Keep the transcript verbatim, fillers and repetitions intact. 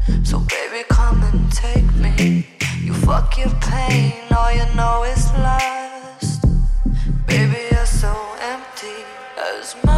So baby, come and take me. You fuck your pain, all you know is lust. Baby, you're so empty as my